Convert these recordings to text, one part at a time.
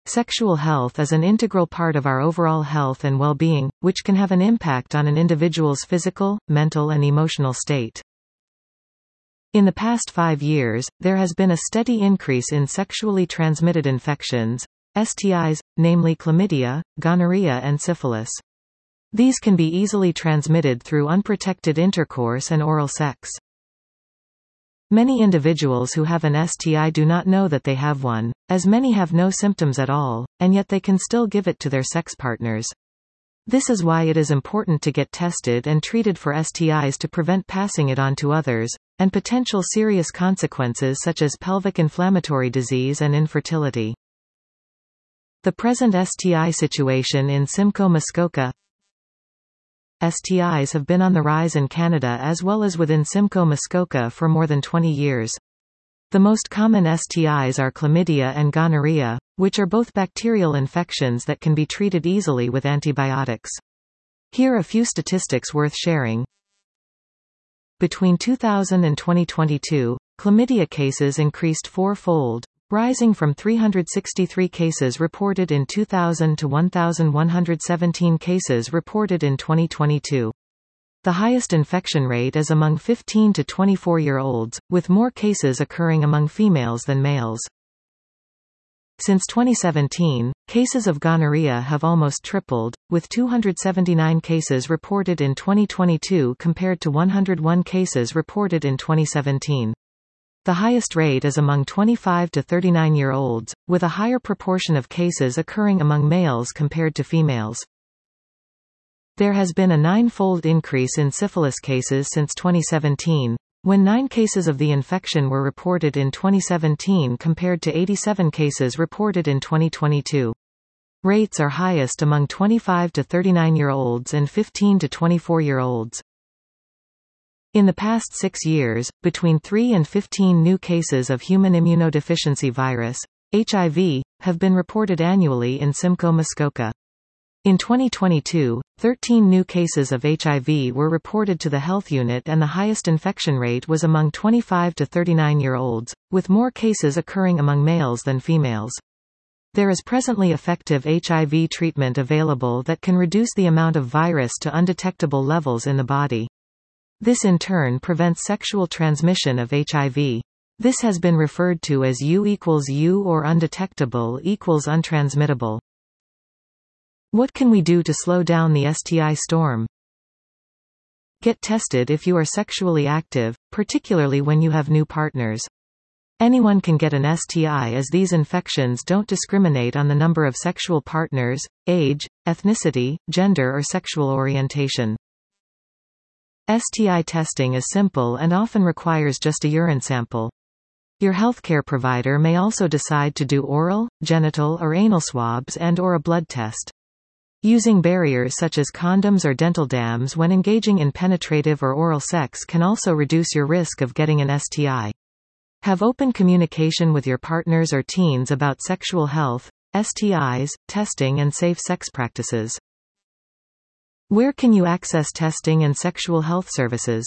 Sexual health is an integral part of our overall health and well-being, which can have an impact on an individual's physical, mental and emotional state. In the past 5 years, there has been a steady increase in sexually transmitted infections, STIs, namely chlamydia, gonorrhea and syphilis. These can be easily transmitted through unprotected intercourse and oral sex. Many individuals who have an STI do not know that they have one, as many have no symptoms at all, and yet they can still give it to their sex partners. This is why it is important to get tested and treated for STIs to prevent passing it on to others, and potential serious consequences such as pelvic inflammatory disease and infertility. The present STI situation in Simcoe Muskoka. STIs have been on the rise in Canada as well as within Simcoe Muskoka for more than 20 years. The most common STIs are chlamydia and gonorrhea, which are both bacterial infections that can be treated easily with antibiotics. Here are a few statistics worth sharing. Between 2000 and 2022, chlamydia cases increased four-fold, rising from 363 cases reported in 2000 to 1,117 cases reported in 2022. The highest infection rate is among 15 to 24-year-olds, with more cases occurring among females than males. Since 2017, cases of gonorrhea have almost tripled, with 279 cases reported in 2022 compared to 101 cases reported in 2017. The highest rate is among 25 to 39-year-olds, with a higher proportion of cases occurring among males compared to females. There has been a 9-fold increase in syphilis cases since 2017, when 9 cases of the infection were reported in 2017 compared to 87 cases reported in 2022. Rates are highest among 25 to 39-year-olds and 15 to 24-year-olds. In the past 6 years, between 3 and 15 new cases of human immunodeficiency virus, HIV, have been reported annually in Simcoe Muskoka. In 2022, 13 new cases of HIV were reported to the health unit and the highest infection rate was among 25 to 39-year-olds, with more cases occurring among males than females. There is presently effective HIV treatment available that can reduce the amount of virus to undetectable levels in the body. This in turn prevents sexual transmission of HIV. This has been referred to as U=U or undetectable equals untransmittable. What can we do to slow down the STI storm? Get tested if you are sexually active, particularly when you have new partners. Anyone can get an STI as these infections don't discriminate on the number of sexual partners, age, ethnicity, gender or sexual orientation. STI testing is simple and often requires just a urine sample. Your healthcare provider may also decide to do oral, genital or anal swabs and/or a blood test. Using barriers such as condoms or dental dams when engaging in penetrative or oral sex can also reduce your risk of getting an STI. Have open communication with your partners or teens about sexual health, STIs, testing and safe sex practices. Where can you access testing and sexual health services?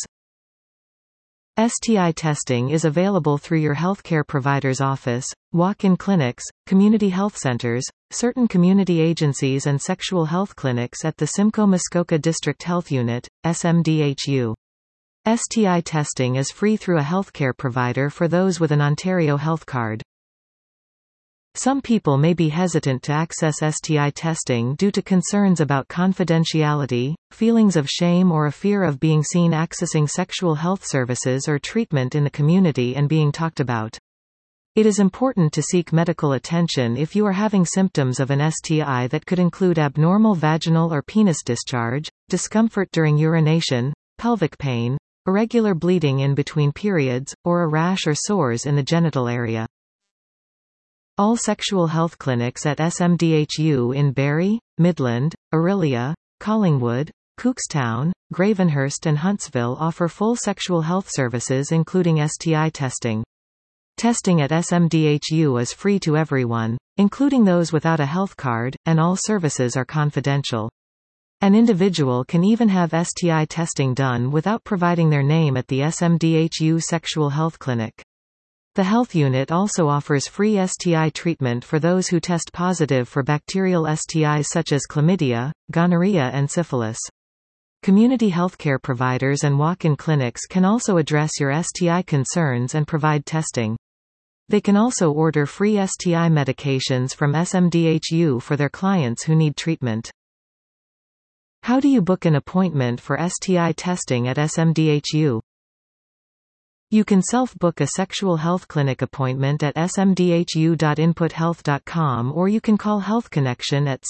STI testing is available through your healthcare provider's office, walk-in clinics, community health centers, certain community agencies and sexual health clinics at the Simcoe Muskoka District Health Unit, SMDHU. STI testing is free through a healthcare provider for those with an Ontario Health Card. Some people may be hesitant to access STI testing due to concerns about confidentiality, feelings of shame or a fear of being seen accessing sexual health services or treatment in the community and being talked about. It is important to seek medical attention if you are having symptoms of an STI that could include abnormal vaginal or penis discharge, discomfort during urination, pelvic pain, irregular bleeding in between periods, or a rash or sores in the genital area. All sexual health clinics at SMDHU in Barrie, Midland, Orillia, Collingwood, Cookstown, Gravenhurst and Huntsville offer full sexual health services including STI testing. Testing at SMDHU is free to everyone, including those without a health card, and all services are confidential. An individual can even have STI testing done without providing their name at the SMDHU Sexual Health Clinic. The Health Unit also offers free STI treatment for those who test positive for bacterial STIs such as chlamydia, gonorrhea and syphilis. Community healthcare providers and walk-in clinics can also address your STI concerns and provide testing. They can also order free STI medications from SMDHU for their clients who need treatment. How do you book an appointment for STI testing at SMDHU? You can self-book a sexual health clinic appointment at smdhu.inputhealth.com, or you can call Health Connection at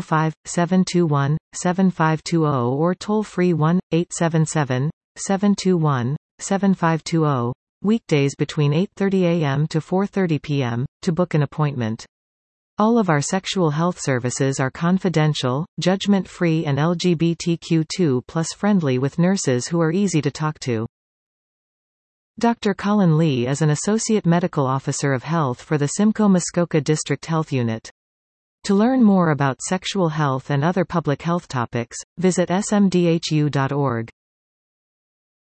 705-721-7520 or toll-free 1-877-721-7520, weekdays between 8:30 a.m. to 4:30 p.m., to book an appointment. All of our sexual health services are confidential, judgment-free and LGBTQ2+ friendly, with nurses who are easy to talk to. Dr. Colin Lee is an Associate Medical Officer of Health for the Simcoe Muskoka District Health Unit. To learn more about sexual health and other public health topics, visit smdhu.org.